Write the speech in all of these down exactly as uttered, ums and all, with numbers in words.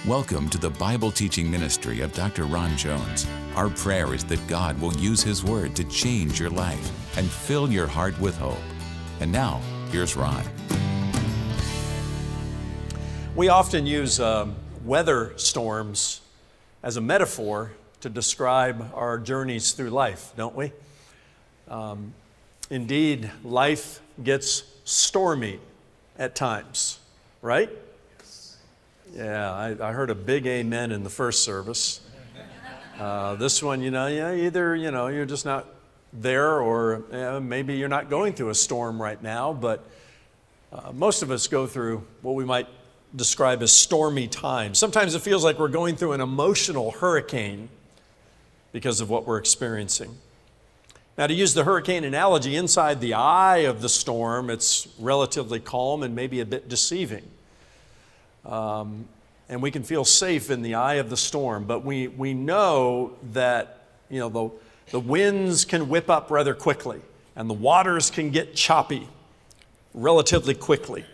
Welcome to the Bible teaching ministry of Doctor Ron Jones. Our prayer is that God will use His Word to change your life and fill your heart with hope. And now, here's Ron. We often use um, weather storms as a metaphor to describe our journeys through life, don't we? Um, indeed, life gets stormy at times, right? Yeah, I, I heard a big amen in the first service. Uh, this one, you know, yeah, either, you know, you're just not there, or uh, maybe you're not going through a storm right now, but uh, most of us go through what we might describe as stormy times. Sometimes it feels like we're going through an emotional hurricane because of what we're experiencing. Now, to use the hurricane analogy, inside the eye of the storm, it's relatively calm and maybe a bit deceiving. Um, and we can feel safe in the eye of the storm, but we, we know that, you know, the, the winds can whip up rather quickly, and the waters can get choppy relatively quickly.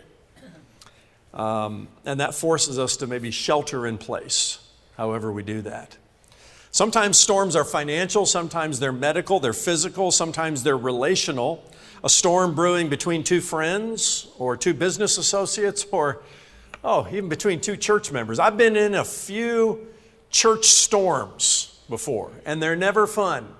Um, and that forces us to maybe shelter in place, however we do that. Sometimes storms are financial, sometimes they're medical, they're physical, sometimes they're relational. A storm brewing between two friends or two business associates, or oh, even between two church members. I've been in a few church storms before, and they're never fun.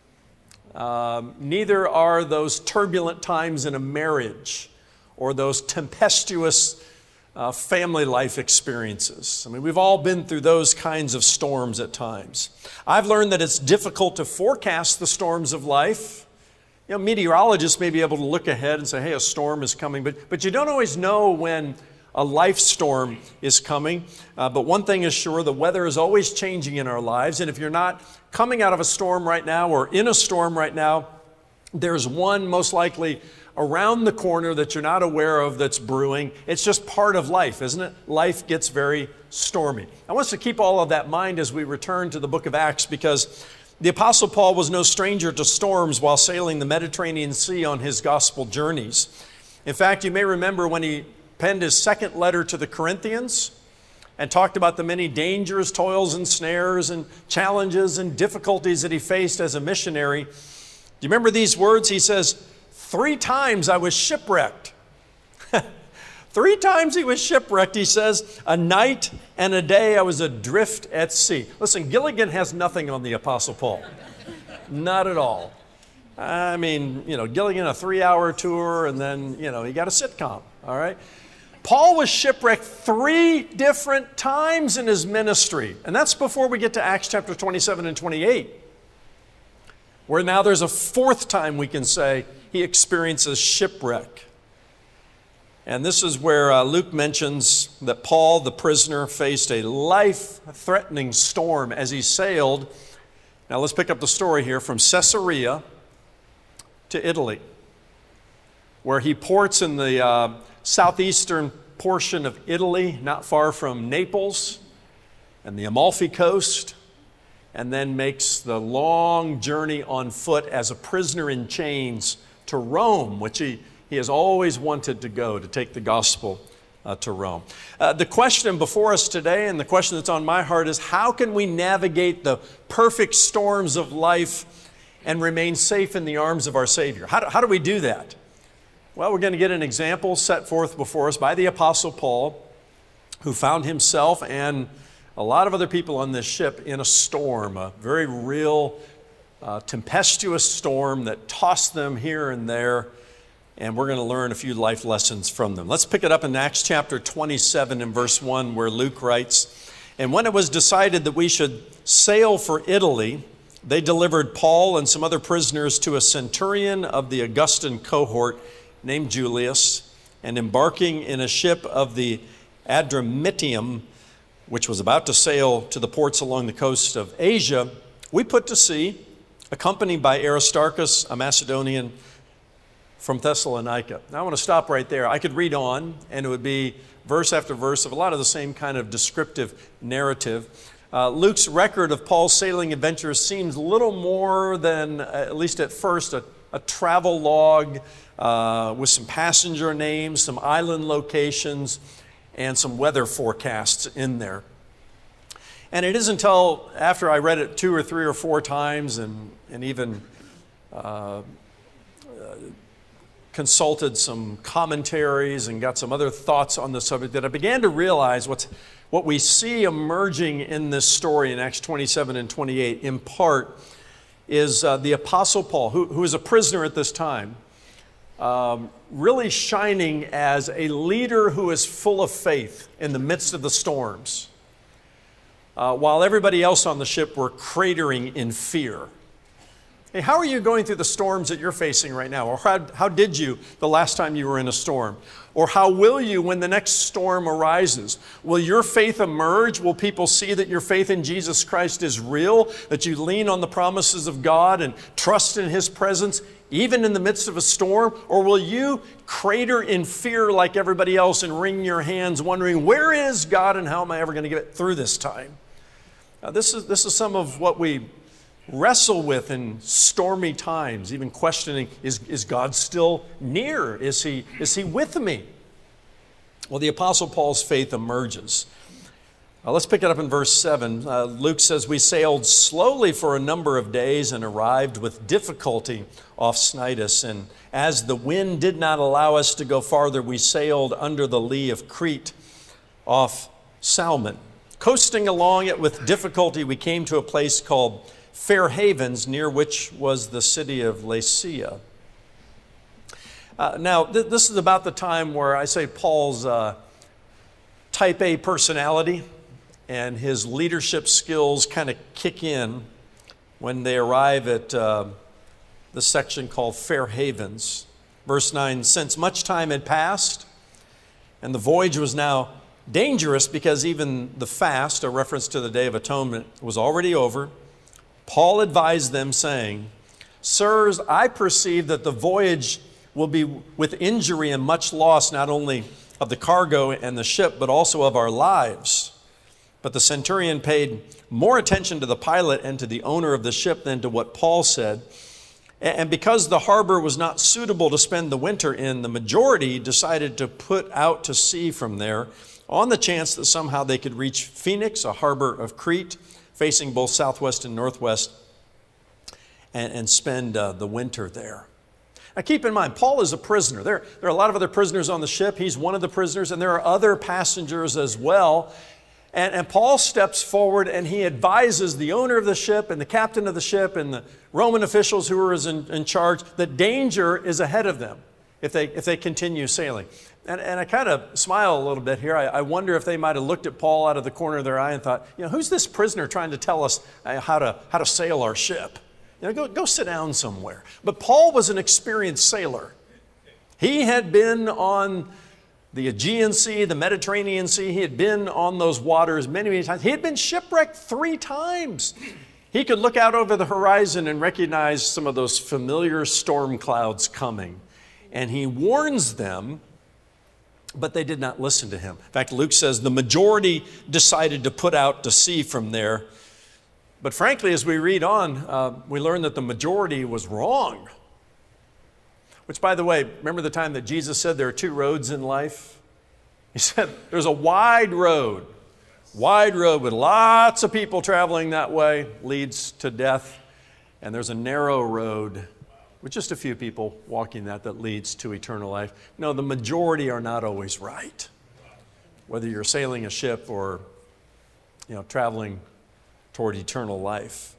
Um, neither are those turbulent times in a marriage or those tempestuous uh, family life experiences. I mean, we've all been through those kinds of storms at times. I've learned that it's difficult to forecast the storms of life. You know, meteorologists may be able to look ahead and say, hey, a storm is coming, but, but you don't always know when a life storm is coming. Uh, but one thing is sure, the weather is always changing in our lives. And if you're not coming out of a storm right now or in a storm right now, there's one most likely around the corner that you're not aware of that's brewing. It's just part of life, isn't it? Life gets very stormy. I want us to keep all of that in mind as we return to the book of Acts, because the Apostle Paul was no stranger to storms while sailing the Mediterranean Sea on his gospel journeys. In fact, you may remember when he penned his second letter to the Corinthians and talked about the many dangers, toils, and snares, and challenges and difficulties that he faced as a missionary. Do you remember these words? He says, three times I was shipwrecked. Three times he was shipwrecked, he says, a night and a day I was adrift at sea. Listen, Gilligan has nothing on the Apostle Paul. Not at all. I mean, you know, Gilligan, a three-hour tour, and then, you know, he got a sitcom, all right? Paul was shipwrecked three different times in his ministry. And that's before we get to Acts chapter twenty-seven and twenty-eight, where now there's a fourth time we can say he experiences shipwreck. And this is where uh, Luke mentions that Paul, the prisoner, faced a life-threatening storm as he sailed. Now let's pick up the story here from Caesarea to Italy, where he ports in the uh, southeastern portion of Italy, not far from Naples and the Amalfi Coast, and then makes the long journey on foot as a prisoner in chains to Rome, which he, he has always wanted to go, to take the gospel uh, to Rome. Uh, the question before us today, and the question that's on my heart, is how can we navigate the perfect storms of life and remain safe in the arms of our Savior? How do, how do we do that? Well, we're going to get an example set forth before us by the Apostle Paul, who found himself and a lot of other people on this ship in a storm, a very real uh, tempestuous storm that tossed them here and there, and we're going to learn a few life lessons from them. Let's pick it up in Acts chapter twenty-seven and verse one, where Luke writes, "And when it was decided that we should sail for Italy, they delivered Paul and some other prisoners to a centurion of the Augustan cohort named Julius, and embarking in a ship of the Adramyttium, which was about to sail to the ports along the coast of Asia, we put to sea, accompanied by Aristarchus, a Macedonian from Thessalonica." Now I want to stop right there. I could read on, and it would be verse after verse of a lot of the same kind of descriptive narrative. Uh, Luke's record of Paul's sailing adventures seems little more than, uh, at least at first, a, a travel log uh, with some passenger names, some island locations, and some weather forecasts in there. And it isn't until after I read it two or three or four times and, and even uh, uh, consulted some commentaries and got some other thoughts on the subject that I began to realize what's, what we see emerging in this story in Acts twenty-seven and twenty-eight in part is uh, the Apostle Paul, who, who is a prisoner at this time, um, really shining as a leader who is full of faith in the midst of the storms. Uh, while everybody else on the ship were cratering in fear. Hey, how are you going through the storms that you're facing right now? Or how, how did you the last time you were in a storm? Or how will you when the next storm arises? Will your faith emerge? Will people see that your faith in Jesus Christ is real? That you lean on the promises of God and trust in His presence, even in the midst of a storm? Or will you crater in fear like everybody else and wring your hands wondering, where is God and how am I ever going to get through this time? Uh, this is this is some of what we wrestle with in stormy times, even questioning, is, is God still near? Is he, is he with me? Well, the Apostle Paul's faith emerges. Uh, let's pick it up in verse seven. Uh, Luke says, we sailed slowly for a number of days and arrived with difficulty off Cnidus. And as the wind did not allow us to go farther, we sailed under the lee of Crete off Salmon. Coasting along it with difficulty, we came to a place called Fair Havens, near which was the city of Lasea. Uh, now, th- this is about the time where I say Paul's uh, type A personality and his leadership skills kind of kick in when they arrive at uh, the section called Fair Havens. Verse nine, since much time had passed and the voyage was now dangerous because even the fast, a reference to the Day of Atonement, was already over, Paul advised them saying, sirs, I perceive that the voyage will be with injury and much loss, not only of the cargo and the ship, but also of our lives. But the centurion paid more attention to the pilot and to the owner of the ship than to what Paul said. And because the harbor was not suitable to spend the winter in, the majority decided to put out to sea from there on the chance that somehow they could reach Phoenix, a harbor of Crete, facing both southwest and northwest, and, and spend uh, the winter there. Now keep in mind, Paul is a prisoner. There, there are a lot of other prisoners on the ship. He's one of the prisoners, and there are other passengers as well. And, and Paul steps forward and he advises the owner of the ship and the captain of the ship and the Roman officials who are in, in charge that danger is ahead of them if they, if they continue sailing. And, and I kind of smile a little bit here. I, I wonder if they might have looked at Paul out of the corner of their eye and thought, you know, who's this prisoner trying to tell us how to, how to sail our ship? You know, go, go sit down somewhere. But Paul was an experienced sailor. He had been on the Aegean Sea, the Mediterranean Sea. He had been on those waters many, many times. He had been shipwrecked three times. He could look out over the horizon and recognize some of those familiar storm clouds coming. And he warns them, but they did not listen to him. In fact, Luke says the majority decided to put out to sea from there. But frankly, as we read on, uh, we learn that the majority was wrong. Which, by the way, remember the time that Jesus said there are two roads in life? He said there's a wide road, wide road with lots of people traveling that way, leads to death. And there's a narrow road with just a few people walking that that leads to eternal life. No, the majority are not always right. Whether you're sailing a ship or, you know, traveling toward eternal life.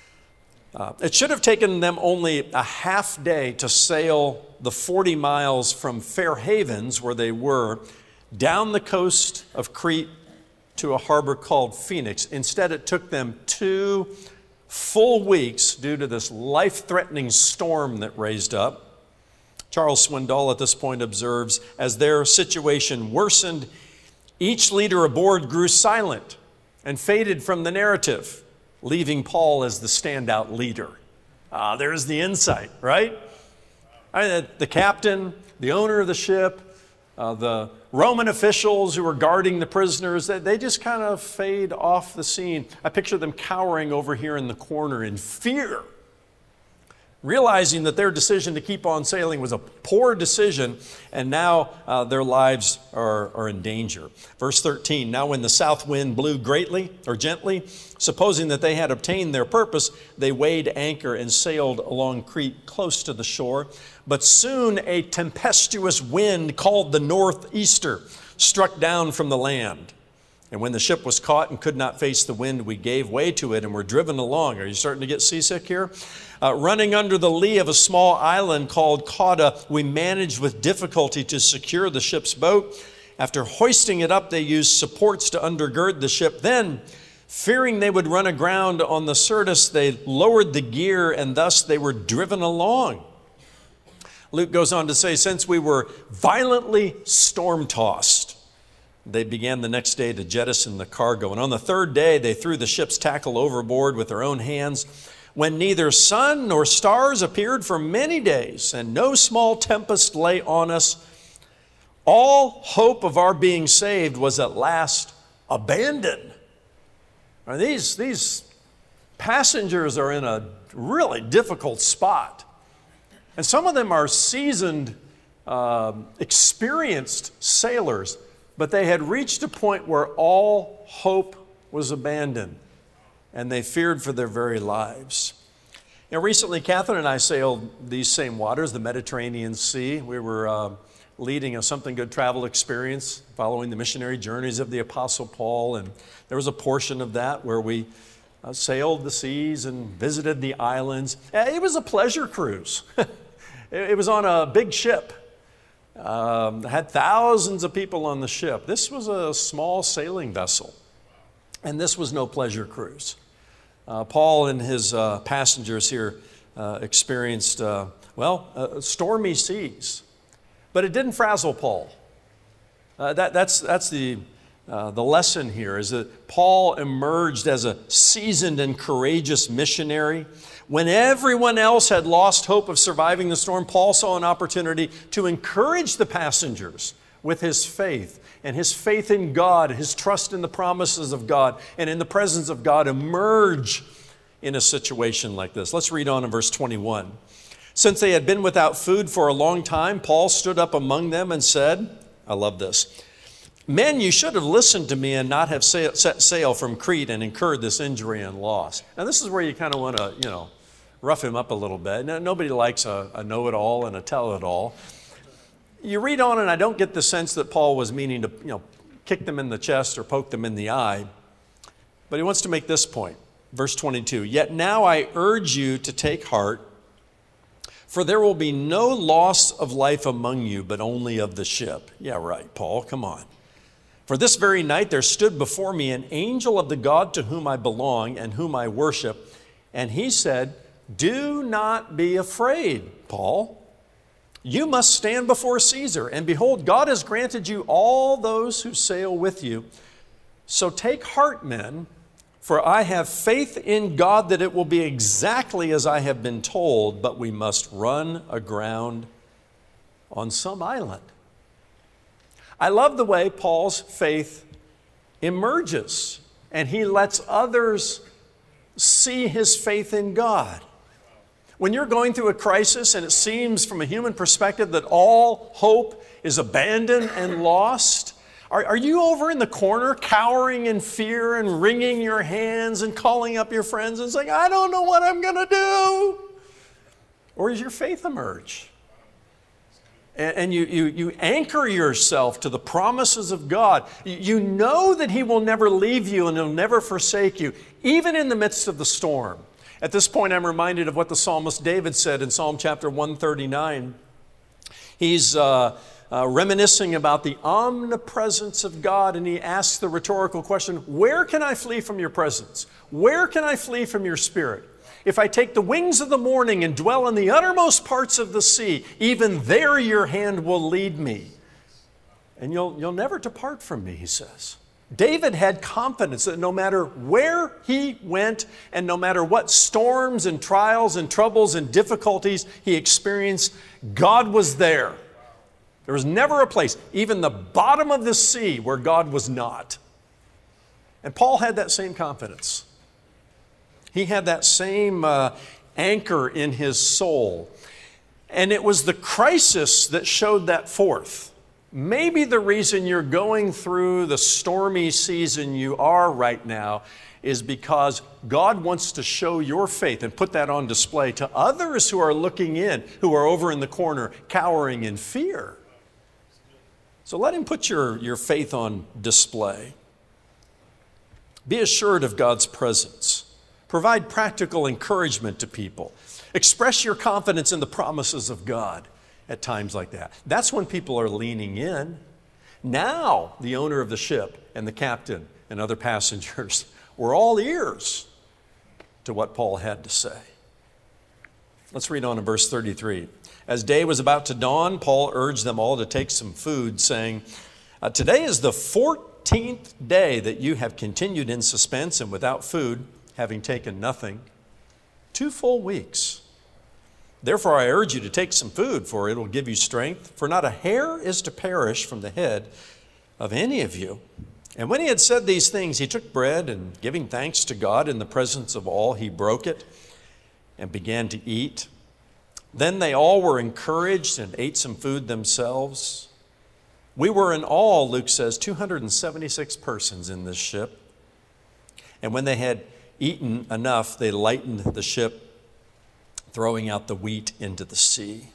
Uh, it should have taken them only a half day to sail the forty miles from Fair Havens, where they were, down the coast of Crete to a harbor called Phoenix. Instead, it took them two full weeks due to this life-threatening storm that raised up. Charles Swindoll at this point observes, as their situation worsened, each leader aboard grew silent and faded from the narrative, leaving Paul as the standout leader. Ah, there's the insight, right? I mean, the captain, the owner of the ship, uh, the Roman officials who were guarding the prisoners, they, they just kind of fade off the scene. I picture them cowering over here in the corner in fear. realizing that their decision to keep on sailing was a poor decision, and now uh, their lives are, are in danger. Verse thirteen, now when the south wind blew greatly or gently, supposing that they had obtained their purpose, they weighed anchor and sailed along Crete close to the shore. But soon a tempestuous wind called the northeaster struck down from the land. And when the ship was caught and could not face the wind, we gave way to it and were driven along. Are you starting to get seasick here? Uh, running under the lee of a small island called Cauda, we managed with difficulty to secure the ship's boat. After hoisting it up, they used supports to undergird the ship. Then, fearing they would run aground on the Syrtis, they lowered the gear, and thus they were driven along. Luke goes on to say, since we were violently storm-tossed, they began the next day to jettison the cargo. And on the third day, they threw the ship's tackle overboard with their own hands. When neither sun nor stars appeared for many days, and no small tempest lay on us, all hope of our being saved was at last abandoned. Now, these, these passengers are in a really difficult spot. And some of them are seasoned, uh, experienced sailors, but they had reached a point where all hope was abandoned, and they feared for their very lives. You know, recently, Catherine and I sailed these same waters, the Mediterranean Sea. We were uh, leading a Something Good travel experience, following the missionary journeys of the Apostle Paul, and there was a portion of that where we uh, sailed the seas and visited the islands. It was a pleasure cruise. It was on a big ship. Um, had thousands of people on the ship. This was a small sailing vessel, and this was no pleasure cruise. Uh, Paul and his uh, passengers here uh, experienced, uh, well, uh, stormy seas, but it didn't frazzle Paul. Uh, that, that's that's the uh, the lesson here, is that Paul emerged as a seasoned and courageous missionary. When everyone else had lost hope of surviving the storm, Paul saw an opportunity to encourage the passengers with his faith, and his faith in God, his trust in the promises of God, and in the presence of God emerge in a situation like this. Let's read on in verse twenty-one. Since they had been without food for a long time, Paul stood up among them and said, I love this, men, you should have listened to me and not have set sail from Crete and incurred this injury and loss. Now, this is where you kind of want to, you know, rough him up a little bit. Now, nobody likes a, a know-it-all and a tell-it-all. You read on, and I don't get the sense that Paul was meaning to, you know, kick them in the chest or poke them in the eye. But he wants to make this point. Verse twenty-two, yet now I urge you to take heart, for there will be no loss of life among you, but only of the ship. Yeah, right, Paul, come on. For this very night there stood before me an angel of the God to whom I belong and whom I worship, and he said, do not be afraid, Paul. You must stand before Caesar, and behold, God has granted you all those who sail with you. So take heart, men, for I have faith in God that it will be exactly as I have been told, but we must run aground on some island. I love the way Paul's faith emerges, and he lets others see his faith in God. When you're going through a crisis and it seems from a human perspective that all hope is abandoned and lost, are, are you over in the corner cowering in fear and wringing your hands and calling up your friends and saying, I don't know what I'm going to do? Or does your faith emerge? And, and you, you, you anchor yourself to the promises of God. You, you know that He will never leave you and He'll never forsake you, even in the midst of the storm. At this point, I'm reminded of what the psalmist David said in Psalm chapter one thirty-nine. He's uh, uh, reminiscing about the omnipresence of God, and he asks the rhetorical question, where can I flee from your presence? Where can I flee from your spirit? If I take the wings of the morning and dwell in the uttermost parts of the sea, even there your hand will lead me. And you'll, you'll never depart from me, he says. David had confidence that no matter where he went and no matter what storms and trials and troubles and difficulties he experienced, God was there. There was never a place, even the bottom of the sea, where God was not. And Paul had that same confidence. He had that same uh, anchor in his soul. And it was the crisis that showed that forth. Maybe the reason you're going through the stormy season you are right now is because God wants to show your faith and put that on display to others who are looking in, who are over in the corner cowering in fear. So let him put your, your faith on display. Be assured of God's presence. Provide practical encouragement to people. Express your confidence in the promises of God at times like that. That's when people are leaning in. Now, the owner of the ship and the captain and other passengers were all ears to what Paul had to say. Let's read on in verse thirty-three. As day was about to dawn, Paul urged them all to take some food, saying, uh, Today is the fourteenth day that you have continued in suspense and without food, having taken nothing. Two full weeks. Therefore I urge you to take some food, for it will give you strength. For not a hair is to perish from the head of any of you. And when he had said these things, he took bread, and giving thanks to God in the presence of all, he broke it and began to eat. Then they all were encouraged and ate some food themselves. We were in all, Luke says, two hundred seventy-six persons in this ship. And when they had eaten enough, they lightened the ship, throwing out the wheat into the sea.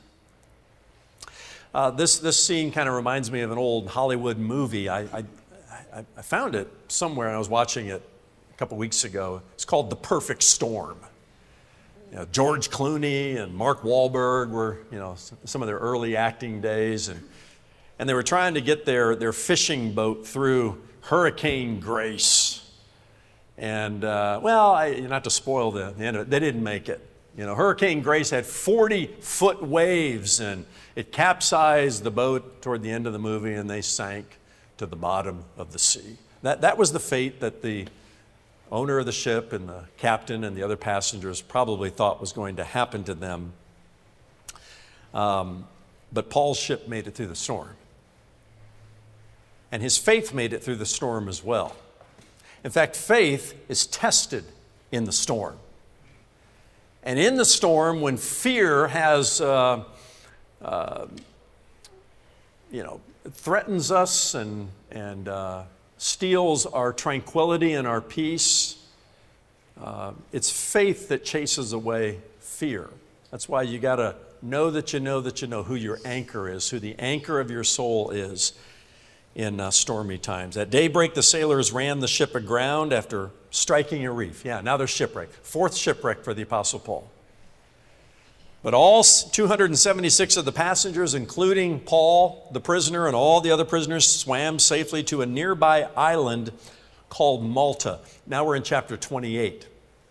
Uh, this, this scene kind of reminds me of an old Hollywood movie. I, I, I found it somewhere, and I was watching it a couple weeks ago. It's called The Perfect Storm. You know, George Clooney and Mark Wahlberg were, you know, some of their early acting days, and and they were trying to get their, their fishing boat through Hurricane Grace. And, uh, well, I, not to spoil the, the end of it, they didn't make it. You know, Hurricane Grace had forty-foot waves, and it capsized the boat toward the end of the movie, and they sank to the bottom of the sea. That, that was the fate that the owner of the ship and the captain and the other passengers probably thought was going to happen to them. Um, but Paul's ship made it through the storm. And his faith made it through the storm as well. In fact, faith is tested in the storm. And in the storm, when fear has, uh, uh, you know, threatens us and, and uh, steals our tranquility and our peace, uh, it's faith that chases away fear. That's why you got to know that you know that you know who your anchor is, who the anchor of your soul is in uh, stormy times. At daybreak, the sailors ran the ship aground after striking a reef. Yeah, now they're shipwrecked. Fourth shipwreck for the Apostle Paul. But all two hundred seventy-six of the passengers, including Paul, the prisoner, and all the other prisoners, swam safely to a nearby island called Malta. Now we're in chapter twenty-eight.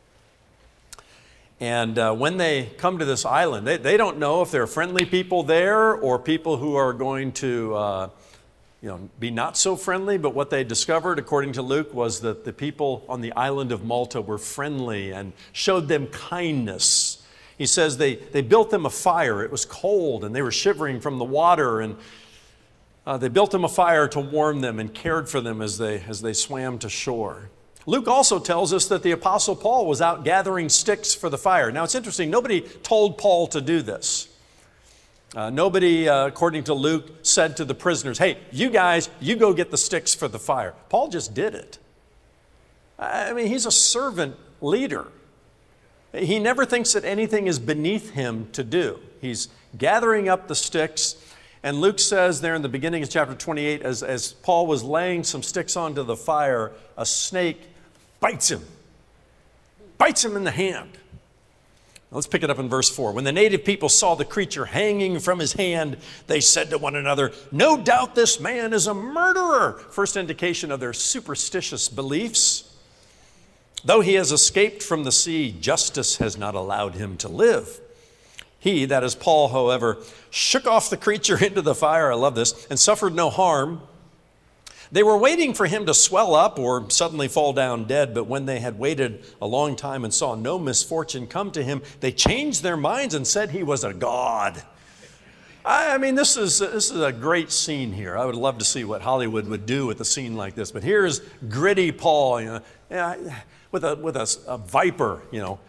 And uh, when they come to this island, they, they don't know if there are friendly people there or people who are going to uh, you know, be not so friendly. But what they discovered, according to Luke, was that the people on the island of Malta were friendly and showed them kindness. He says they, they built them a fire. It was cold and they were shivering from the water, and uh, they built them a fire to warm them and cared for them as they, as they swam to shore. Luke also tells us that the Apostle Paul was out gathering sticks for the fire. Now it's interesting, nobody told Paul to do this. Uh, nobody, uh, according to Luke, said to the prisoners, hey, you guys, you go get the sticks for the fire. Paul just did it. I mean, he's a servant leader. He never thinks that anything is beneath him to do. He's gathering up the sticks. And Luke says there in the beginning of chapter twenty-eight, as, as Paul was laying some sticks onto the fire, a snake bites him, bites him in the hand. Now let's pick it up in verse four. When the native people saw the creature hanging from his hand, they said to one another, no doubt this man is a murderer. First indication of their superstitious beliefs. Though he has escaped from the sea, justice has not allowed him to live. He, that is Paul, however, shook off the creature into the fire, I love this, and suffered no harm. They were waiting for him to swell up or suddenly fall down dead, but when they had waited a long time and saw no misfortune come to him, they changed their minds and said he was a god. I mean, this is, this is a great scene here. I would love to see what Hollywood would do with a scene like this, but here's gritty Paul, you know, with a, with a, a viper, you know,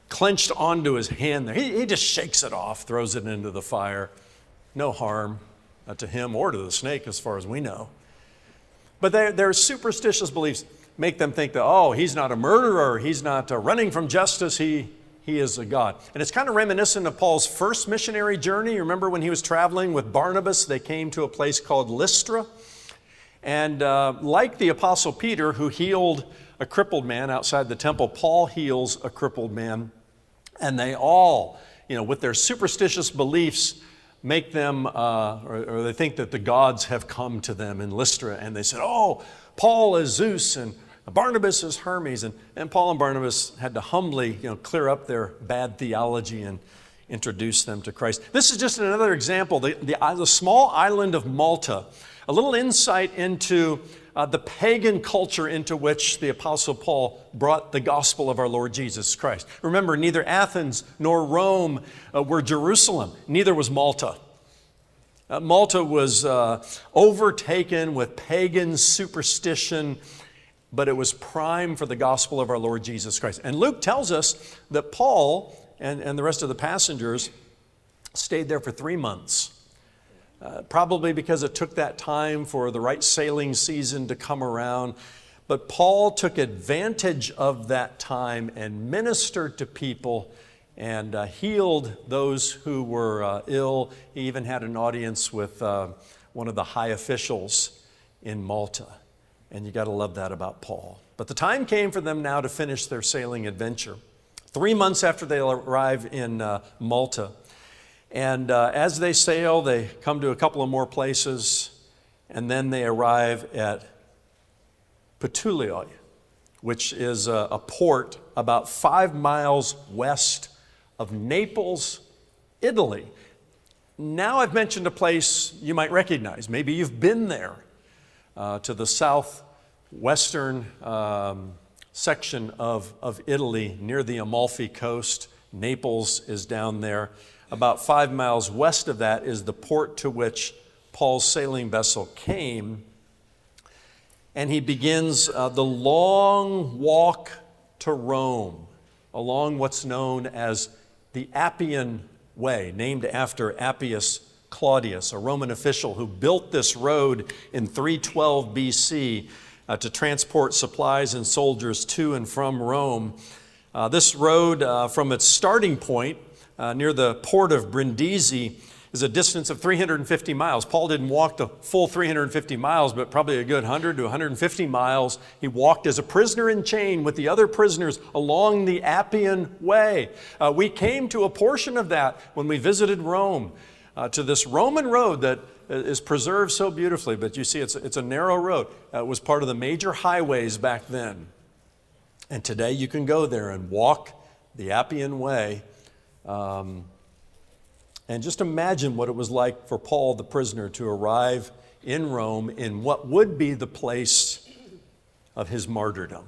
clenched onto his hand there. He, he just shakes it off, throws it into the fire. No harm uh, to him or to the snake as far as we know. But their, their superstitious beliefs make them think that, oh, he's not a murderer, he's not uh, running from justice, he, he is a God. And it's kind of reminiscent of Paul's first missionary journey. You remember when he was traveling with Barnabas, they came to a place called Lystra. And uh, like the Apostle Peter, who healed a crippled man outside the temple, Paul heals a crippled man. And they all, you know, with their superstitious beliefs, make them, uh, or, or they think that the gods have come to them in Lystra. And they said, oh, Paul is Zeus and Barnabas is Hermes. And, and Paul and Barnabas had to humbly, you know, clear up their bad theology and introduce them to Christ. This is just another example. The, the, the small island of Malta, a little insight into uh, the pagan culture into which the Apostle Paul brought the gospel of our Lord Jesus Christ. Remember, neither Athens nor Rome uh, were Jerusalem. Neither was Malta. Uh, Malta was uh, overtaken with pagan superstition, but it was prime for the gospel of our Lord Jesus Christ. And Luke tells us that Paul and, and the rest of the passengers stayed there for three months. Uh, probably because it took that time for the right sailing season to come around. But Paul took advantage of that time and ministered to people and uh, healed those who were uh, ill. He even had an audience with uh, one of the high officials in Malta. And you got to love that about Paul. But the time came for them now to finish their sailing adventure. Three months after they arrive in uh, Malta, and uh, as they sail, they come to a couple of more places, and then they arrive at Puteoli, which is a, a port about five miles west of Naples, Italy. Now I've mentioned a place you might recognize. Maybe you've been there, uh, to the southwestern um, section of, of Italy near the Amalfi Coast. Naples is down there. About five miles west of that is the port to which Paul's sailing vessel came. And he begins uh, the long walk to Rome along what's known as the Appian Way, named after Appius Claudius, a Roman official who built this road in three twelve B C uh, to transport supplies and soldiers to and from Rome. Uh, this road, uh, from its starting point, Uh, near the port of Brindisi, is a distance of three hundred fifty miles. Paul didn't walk the full three hundred fifty miles, but probably a good one hundred to one hundred fifty miles. He walked as a prisoner in chain with the other prisoners along the Appian Way. Uh, we came to a portion of that when we visited Rome, uh, to this Roman road that is preserved so beautifully. But you see, it's, it's a narrow road. Uh, it was part of the major highways back then. And today you can go there and walk the Appian Way. Um, and just imagine what it was like for Paul, the prisoner, to arrive in Rome in what would be the place of his martyrdom.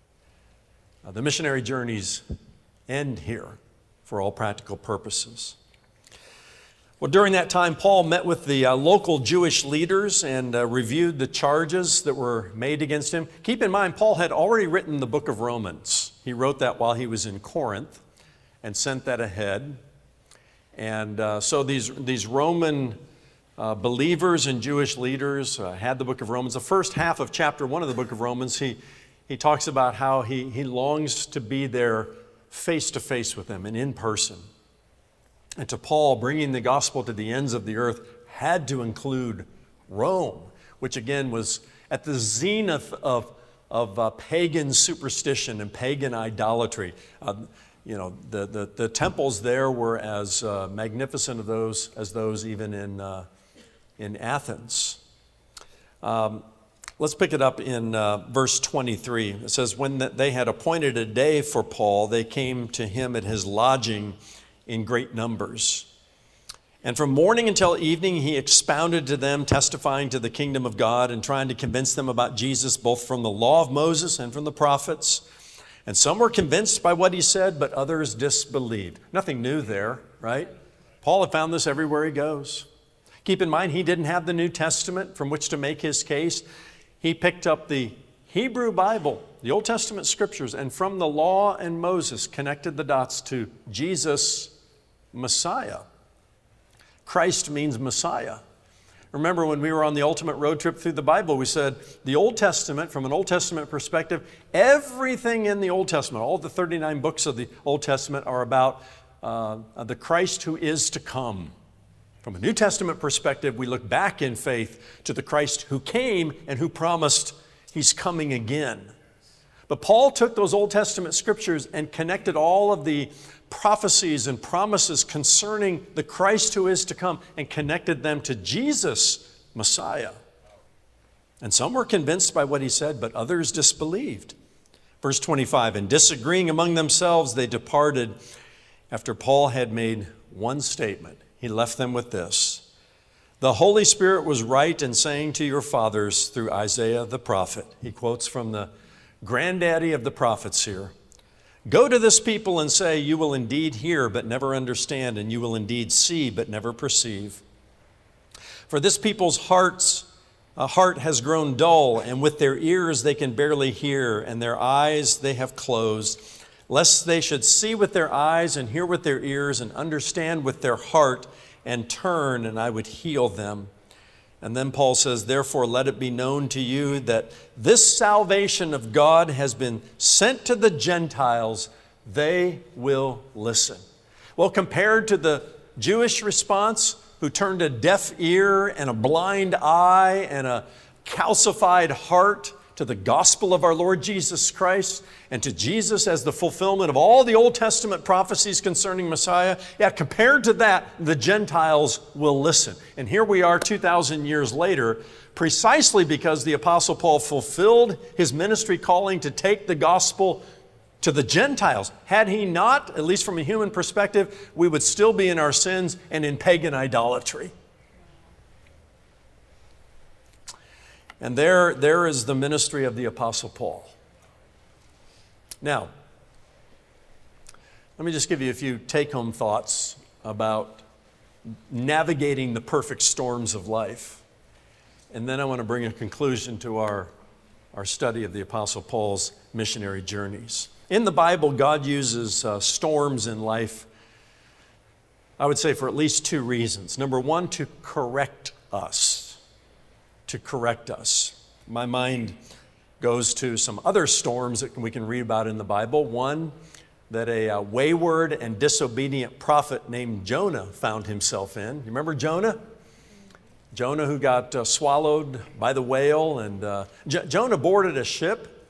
Uh, the missionary journeys end here for all practical purposes. Well, during that time, Paul met with the uh, local Jewish leaders and uh, reviewed the charges that were made against him. Keep in mind, Paul had already written the book of Romans. He wrote that while he was in Corinth and sent that ahead. And uh, so these, these Roman uh, believers and Jewish leaders uh, had the book of Romans. The first half of chapter one of the book of Romans, he, he talks about how he, he longs to be there face to face with them and in person. And to Paul, bringing the gospel to the ends of the earth had to include Rome, which again was at the zenith of, of uh, pagan superstition and pagan idolatry. Uh, You know, the, the, the temples there were as uh, magnificent of those as those even in, uh, in Athens. Um, let's pick it up in uh, verse twenty-three. It says, when they had appointed a day for Paul, they came to him at his lodging in great numbers. And from morning until evening, he expounded to them, testifying to the kingdom of God and trying to convince them about Jesus, both from the law of Moses and from the prophets. And some were convinced by what he said, but others disbelieved. Nothing new there, right? Paul had found this everywhere he goes. Keep in mind, he didn't have the New Testament from which to make his case. He picked up the Hebrew Bible the Old Testament scriptures, and from the law and Moses connected the dots to Jesus, Messiah. Christ means Messiah. Remember when we were on the ultimate road trip through the Bible, we said the Old Testament, from an Old Testament perspective, everything in the Old Testament, all the thirty-nine books of the Old Testament are about uh, the Christ who is to come. From a New Testament perspective, we look back in faith to the Christ who came and who promised He's coming again. But Paul took those Old Testament scriptures and connected all of the prophecies and promises concerning the Christ who is to come and connected them to Jesus, Messiah. And some were convinced by what he said, but others disbelieved. Verse twenty-five, and disagreeing among themselves, they departed after Paul had made one statement. He left them with this: the Holy Spirit was right in saying to your fathers through Isaiah the prophet. He quotes from the granddaddy of the prophets here. Go to this people and say, you will indeed hear but never understand, and you will indeed see but never perceive. For this people's hearts, a heart has grown dull, and with their ears they can barely hear, and their eyes they have closed, lest they should see with their eyes and hear with their ears and understand with their heart and turn, and I would heal them. And then Paul says, therefore let it be known to you that this salvation of God has been sent to the Gentiles. They will listen. Well, compared to the Jewish response, who turned a deaf ear and a blind eye and a calcified heart to the gospel of our Lord Jesus Christ and to Jesus as the fulfillment of all the Old Testament prophecies concerning Messiah, yeah, compared to that, the Gentiles will listen. And here we are two thousand years later, precisely because the Apostle Paul fulfilled his ministry calling to take the gospel to the Gentiles. Had he not, at least from a human perspective, we would still be in our sins and in pagan idolatry. And there, there is the ministry of the Apostle Paul. Now, let me just give you a few take-home thoughts about navigating the perfect storms of life. And then I want to bring a conclusion to our, our study of the Apostle Paul's missionary journeys. In the Bible, God uses uh, storms in life, I would say, for at least two reasons. Number one, to correct us. To correct us. My mind goes to some other storms that we can read about in the Bible. One, that a uh, wayward and disobedient prophet named Jonah found himself in. You remember Jonah? Jonah who got uh, swallowed by the whale. And uh, J- Jonah boarded a ship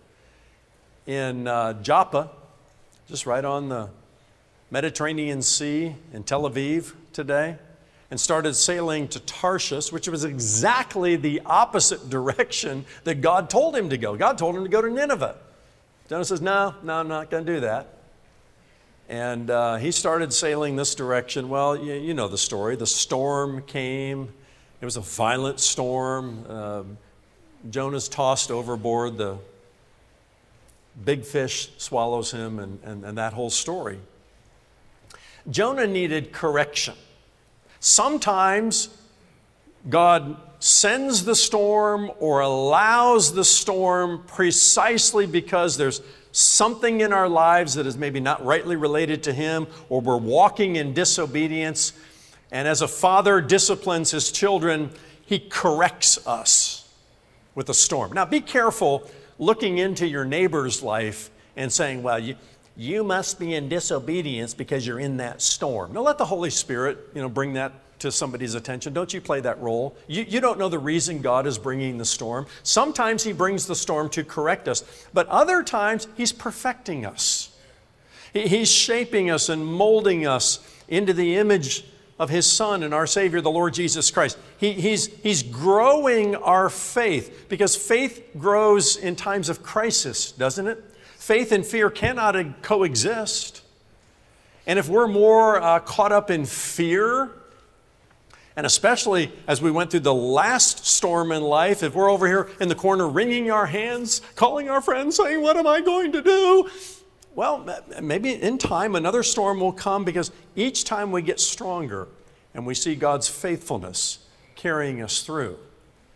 in uh, Joppa, just right on the Mediterranean Sea in Tel Aviv today, and started sailing to Tarshish, which was exactly the opposite direction that God told him to go. God told him to go to Nineveh. Jonah says, no, no, I'm not going to do that. And uh, he started sailing this direction. Well, you, you know the story. The storm came. It was a violent storm. Uh, Jonah's tossed overboard. The big fish swallows him, and, and, and that whole story. Jonah needed correction. Sometimes God sends the storm or allows the storm precisely because there's something in our lives that is maybe not rightly related to Him, or we're walking in disobedience. And as a father disciplines his children, He corrects us with a storm. Now be careful looking into your neighbor's life and saying, well, you You must be in disobedience because you're in that storm. Now let the Holy Spirit, you know, bring that to somebody's attention. Don't you play that role. You, you don't know the reason God is bringing the storm. Sometimes He brings the storm to correct us, but other times He's perfecting us. He, he's shaping us and molding us into the image of His Son and our Savior, the Lord Jesus Christ. He, he's, he's growing our faith, because faith grows in times of crisis, doesn't it? Faith and fear cannot coexist. And if we're more uh, caught up in fear, and especially as we went through the last storm in life, if we're over here in the corner wringing our hands, calling our friends, saying, what am I going to do? Well, maybe in time another storm will come, because each time we get stronger and we see God's faithfulness carrying us through.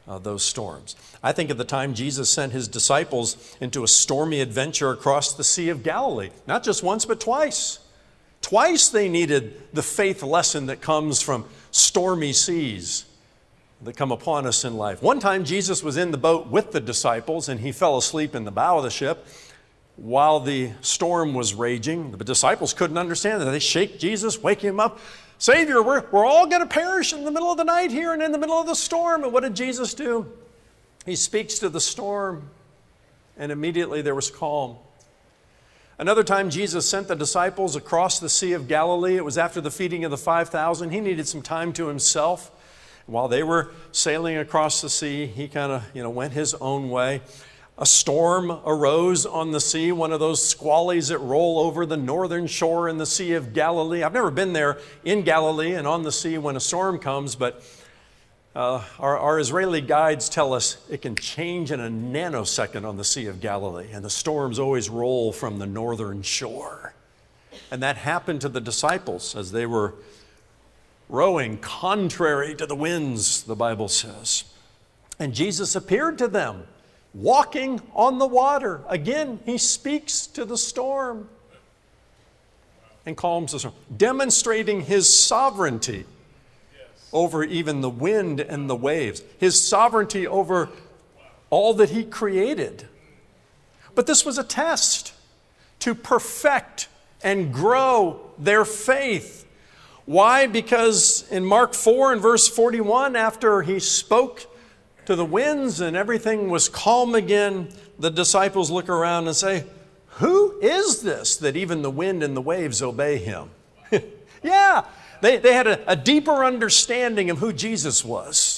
uh, those storms. I think at the time Jesus sent his disciples into a stormy adventure across the Sea of Galilee, not just once, but twice. Twice they needed the faith lesson that comes from stormy seas that come upon us in life. One time Jesus was in the boat with the disciples and he fell asleep in the bow of the ship while the storm was raging. The disciples couldn't understand that. They shake Jesus, wake him up. Savior, we're, we're all going to perish in the middle of the night here and in the middle of the storm. And what did Jesus do? He speaks to the storm and immediately there was calm. Another time Jesus sent the disciples across the Sea of Galilee. It was after the feeding of the five thousand. He needed some time to himself. While they were sailing across the sea, he kind of, you know, went his own way. A storm arose on the sea, one of those squallies that roll over the northern shore in the Sea of Galilee. I've never been there in Galilee and on the sea when a storm comes, but uh, our, our Israeli guides tell us it can change in a nanosecond on the Sea of Galilee, and the storms always roll from the northern shore. And that happened to the disciples as they were rowing contrary to the winds, the Bible says. And Jesus appeared to them, walking on the water. Again, he speaks to the storm and calms the storm, demonstrating his sovereignty over even the wind and the waves, his sovereignty over all that he created. But this was a test to perfect and grow their faith. Why? Because in Mark four and verse forty-one, after he spoke to the winds and everything was calm again, the disciples look around and say, "Who is this that even the wind and the waves obey him?" Yeah, they, they had a, a deeper understanding of who Jesus was.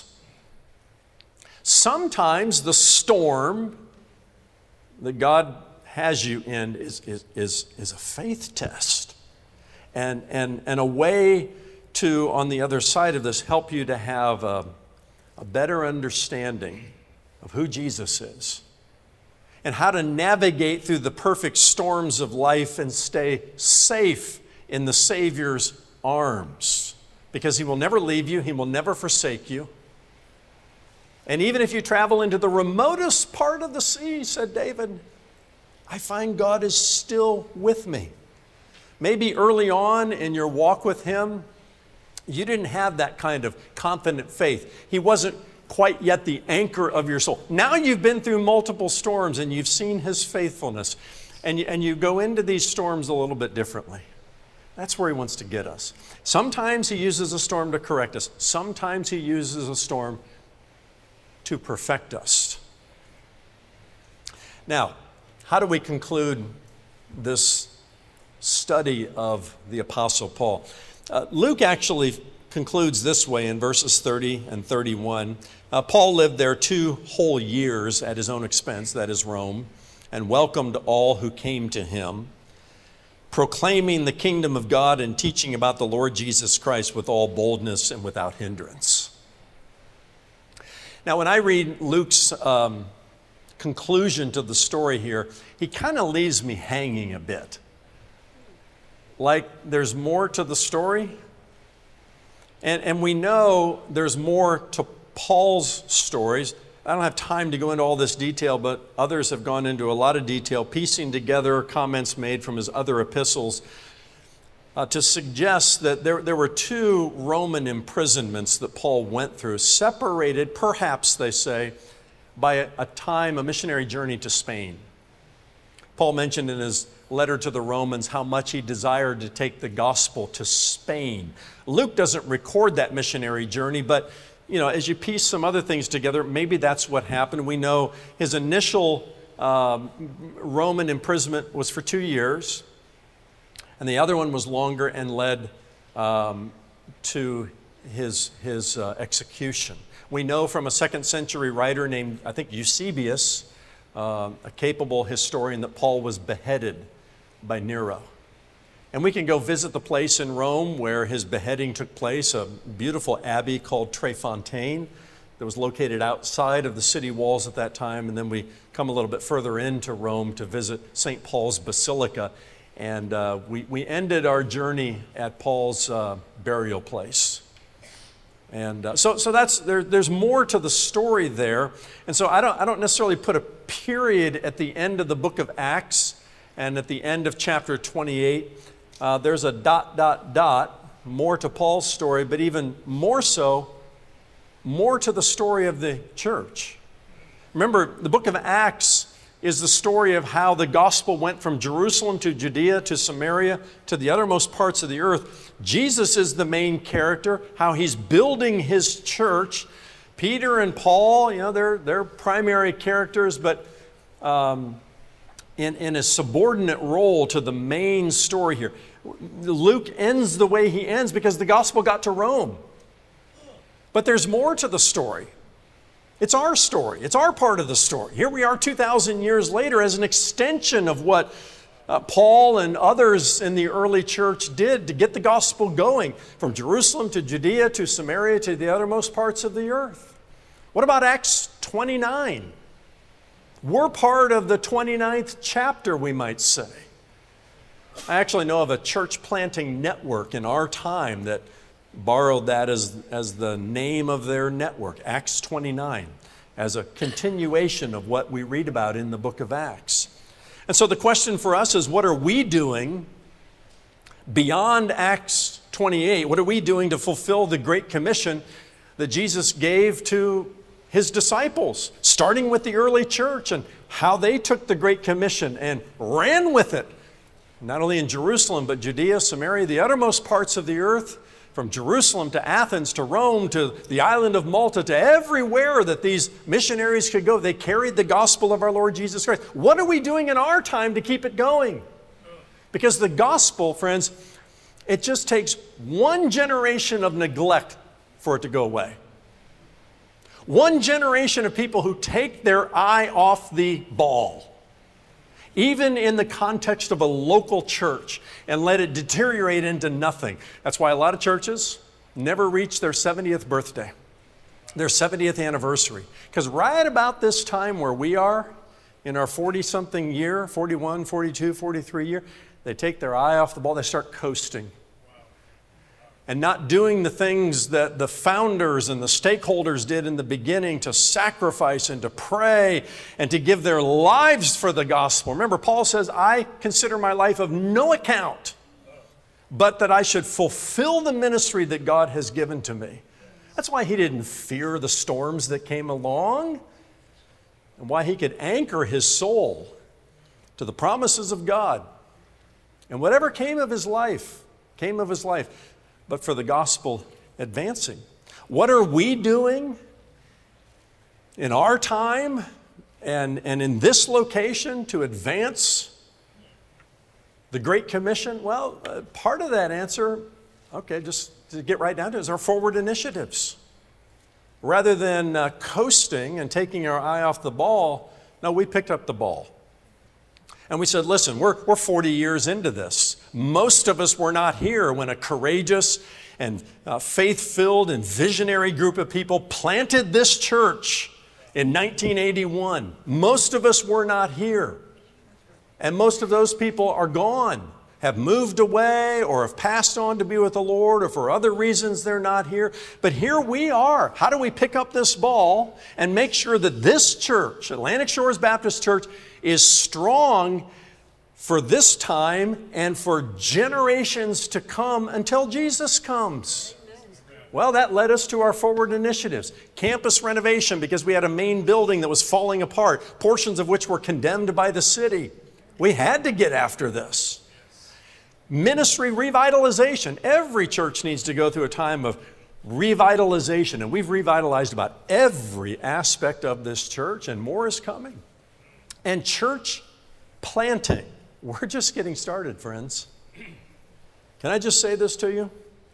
Sometimes the storm that God has you in is, is, is, is a faith test. And, and, and a way to, on the other side of this, help you to have a, a better understanding of who Jesus is and how to navigate through the perfect storms of life and stay safe in the Savior's arms. Because he will never leave you, he will never forsake you. And even if you travel into the remotest part of the sea, said David, I find God is still with me. Maybe early on in your walk with him, you didn't have that kind of confident faith. He wasn't quite yet the anchor of your soul. Now you've been through multiple storms and you've seen his faithfulness. And you, and you go into these storms a little bit differently. That's where he wants to get us. Sometimes he uses a storm to correct us. Sometimes he uses a storm to perfect us. Now, how do we conclude this study of the Apostle Paul? Uh, Luke actually concludes this way in verses thirty and thirty-one. Uh, Paul lived there two whole years at his own expense, that is Rome, and welcomed all who came to him, proclaiming the kingdom of God and teaching about the Lord Jesus Christ with all boldness and without hindrance. Now, when I read Luke's um, conclusion to the story here, he kind of leaves me hanging a bit. Like there's more to the story. And, and we know there's more to Paul's stories. I don't have time to go into all this detail, but others have gone into a lot of detail, piecing together comments made from his other epistles uh, to suggest that there, there were two Roman imprisonments that Paul went through, separated, perhaps they say, by a, a time, a missionary journey to Spain. Paul mentioned in his letter to the Romans how much he desired to take the gospel to Spain. Luke doesn't record that missionary journey, but you know, as you piece some other things together, maybe that's what happened. We know his initial um, Roman imprisonment was for two years, and the other one was longer and led um, to his, his uh, execution. We know from a second century writer named, I think, Eusebius, uh, a capable historian, that Paul was beheaded by Nero. And we can go visit the place in Rome where his beheading took place, a beautiful abbey called Trefontaine that was located outside of the city walls at that time. And then we come a little bit further into Rome to visit Saint Paul's Basilica. And uh, we, we ended our journey at Paul's uh, burial place. And uh, so, so that's there, there's more to the story there. And so I don't, I don't necessarily put a period at the end of the book of Acts and at the end of chapter twenty-eight. Uh, there's a dot, dot, dot, more to Paul's story, but even more so, more to the story of the church. Remember, the book of Acts is the story of how the gospel went from Jerusalem to Judea to Samaria to the uttermost parts of the earth. Jesus is the main character, how he's building his church. Peter and Paul, you know, they're, they're primary characters, but um, in, in a subordinate role to the main story here. Luke ends the way he ends because the gospel got to Rome. But there's more to the story. It's our story. It's our part of the story. Here we are two thousand years later as an extension of what uh, Paul and others in the early church did to get the gospel going from Jerusalem to Judea to Samaria to the uttermost parts of the earth. What about Acts twenty-nine? We're part of the twenty-ninth chapter, we might say. I actually know of a church planting network in our time that borrowed that as, as the name of their network, Acts twenty-nine, as a continuation of what we read about in the book of Acts. And so the question for us is, what are we doing beyond Acts twenty-eight? What are we doing to fulfill the Great Commission that Jesus gave to his disciples, starting with the early church and how they took the Great Commission and ran with it, not only in Jerusalem, but Judea, Samaria, the uttermost parts of the earth, from Jerusalem to Athens to Rome to the island of Malta to everywhere that these missionaries could go. They carried the gospel of our Lord Jesus Christ. What are we doing in our time to keep it going? Because the gospel, friends, it just takes one generation of neglect for it to go away. One generation of people who take their eye off the ball, even in the context of a local church, and let it deteriorate into nothing. That's why a lot of churches never reach their seventieth birthday, their seventieth anniversary. Because right about this time where we are, in our forty-something year, forty-one, forty-two, forty-three year, they take their eye off the ball, they start coasting. And not doing the things that the founders and the stakeholders did in the beginning to sacrifice and to pray and to give their lives for the gospel. Remember, Paul says, I consider my life of no account, but that I should fulfill the ministry that God has given to me. That's why he didn't fear the storms that came along, and why he could anchor his soul to the promises of God. And whatever came of his life, came of his life. But for the gospel advancing. What are we doing in our time and, and in this location to advance the Great Commission? Well, uh, part of that answer, okay, just to get right down to it, is our forward initiatives. Rather than uh, coasting and taking our eye off the ball, no, we picked up the ball. And we said, listen, we're, we're forty years into this. Most of us were not here when a courageous and uh, faith-filled and visionary group of people planted this church in nineteen eighty-one. Most of us were not here. And most of those people are gone, have moved away or have passed on to be with the Lord, or for other reasons they're not here. But here we are. How do we pick up this ball and make sure that this church, Atlantic Shores Baptist Church, is strong for this time and for generations to come until Jesus comes? Well, that led us to our forward initiatives. Campus renovation, because we had a main building that was falling apart, portions of which were condemned by the city. We had to get after this. Ministry revitalization. Every church needs to go through a time of revitalization, and we've revitalized about every aspect of this church, and more is coming. And church planting. We're just getting started, friends. Can I just say this to you?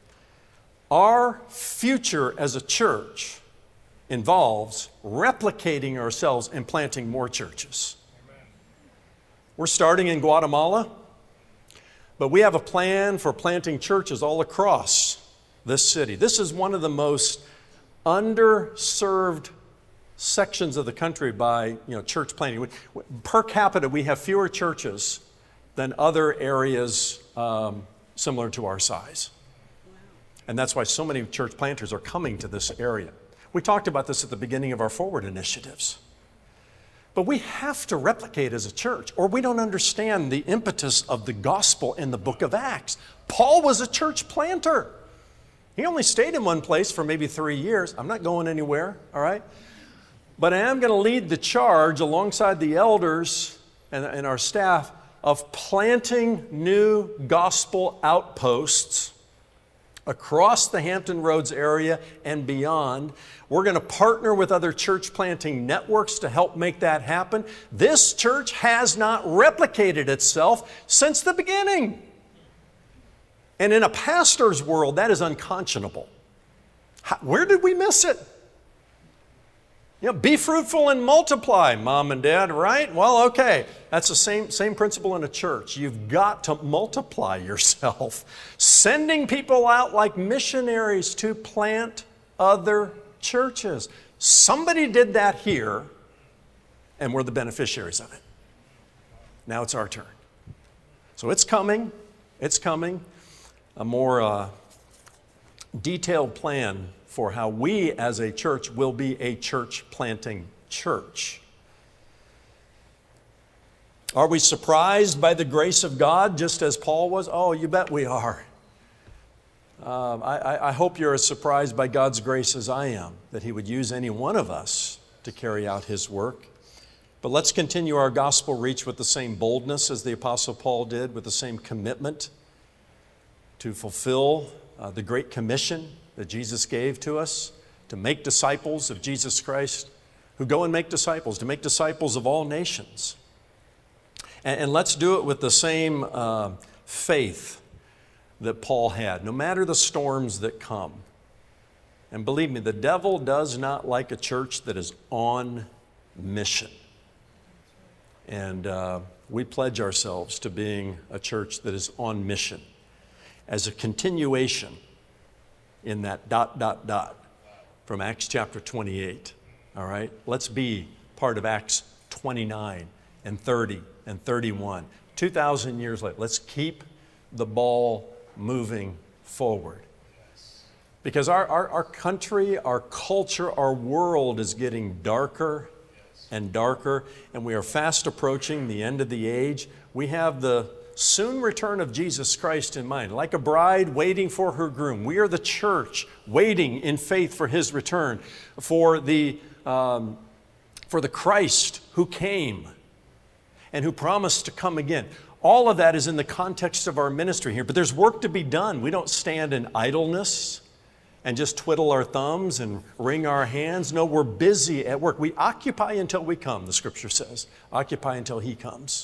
Our future as a church involves replicating ourselves and planting more churches. Amen. We're starting in Guatemala, but we have a plan for planting churches all across this city. This is one of the most underserved sections of the country by you know church planting. Per capita, we have fewer churches than other areas um, similar to our size. Wow. And that's why so many church planters are coming to this area. We talked about this at the beginning of our Forward initiatives. But we have to replicate as a church, or we don't understand the impetus of the gospel in the book of Acts. Paul was a church planter. He only stayed in one place for maybe three years. I'm not going anywhere, all right? But I am going to lead the charge alongside the elders and, and our staff of planting new gospel outposts across the Hampton Roads area and beyond. We're going to partner with other church planting networks to help make that happen. This church has not replicated itself since the beginning. And in a pastor's world, that is unconscionable. How, where did we miss it? You know, be fruitful and multiply, mom and dad, right? Well, okay. That's the same, same principle in a church. You've got to multiply yourself, sending people out like missionaries to plant other churches. Somebody did that here, and we're the beneficiaries of it. Now it's our turn. So it's coming. It's coming. A more uh, detailed plan for how we as a church will be a church planting church. Are we surprised by the grace of God just as Paul was? Oh, you bet we are. Um, I, I hope you're as surprised by God's grace as I am, that He would use any one of us to carry out His work. But let's continue our gospel reach with the same boldness as the Apostle Paul did, with the same commitment to fulfill uh, the Great Commission that Jesus gave to us, to make disciples of Jesus Christ, who go and make disciples, to make disciples of all nations. And, and let's do it with the same uh, faith that Paul had, no matter the storms that come. And believe me, the devil does not like a church that is on mission. And uh, we pledge ourselves to being a church that is on mission as a continuation in that dot, dot, dot from Acts chapter twenty-eight, all right? Let's be part of Acts twenty-nine and thirty and thirty-one. two thousand years later, let's keep the ball moving forward. Because our, our, our country, our culture, our world is getting darker and darker, and we are fast approaching the end of the age. We have the soon return of Jesus Christ in mind, like a bride waiting for her groom. We are the church waiting in faith for His return, for the, um, for the Christ who came and who promised to come again. All of that is in the context of our ministry here, but there's work to be done. We don't stand in idleness and just twiddle our thumbs and wring our hands. No, we're busy at work. We occupy until we come, the Scripture says. Occupy until He comes.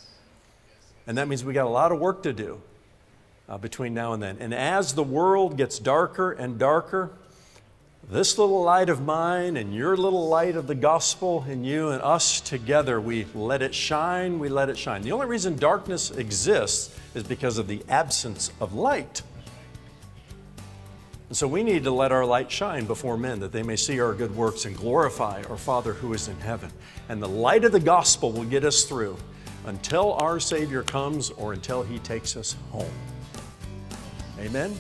And that means we got a lot of work to do uh, between now and then. And as the world gets darker and darker, this little light of mine and your little light of the gospel and you and us together, we let it shine, we let it shine. The only reason darkness exists is because of the absence of light. And so we need to let our light shine before men, that they may see our good works and glorify our Father who is in heaven. And the light of the gospel will get us through until our Savior comes or until He takes us home. Amen?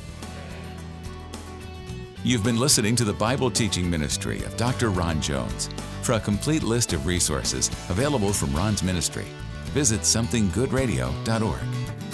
You've been listening to the Bible teaching ministry of Doctor Ron Jones. For a complete list of resources available from Ron's ministry, visit something good radio dot org.